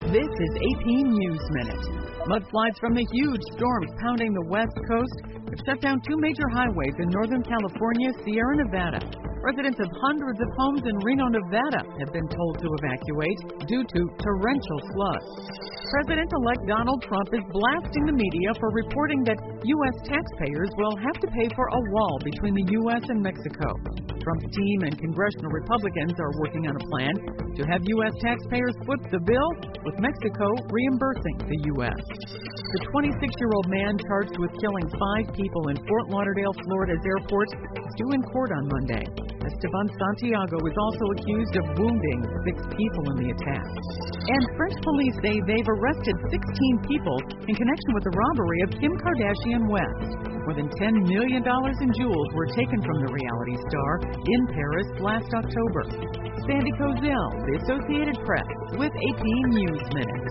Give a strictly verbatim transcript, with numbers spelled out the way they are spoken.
This is eighteen News Minute. Mudslides from the huge storms pounding the west coast have shut down two major highways in Northern California, Sierra Nevada. Residents of hundreds of homes in Reno, Nevada have been told to evacuate due to torrential floods. President-elect Donald Trump is blasting the media for reporting that U S taxpayers will have to pay for a wall between the U S and Mexico. Trump's team and congressional Republicans are working on a plan to have U S taxpayers foot the bill, with Mexico reimbursing the U S. The twenty-six-year-old man charged with killing five people in Fort Lauderdale, Florida's airport is due in court on Monday. Esteban Santiago is also accused of wounding six people in the attack. And French police say they've arrested sixteen people in connection with the robbery of Kim Kardashian West. More than ten million dollars in jewels were taken from the reality star in Paris last October. Sandy Kozel, The Associated Press, with eighteen News Minute.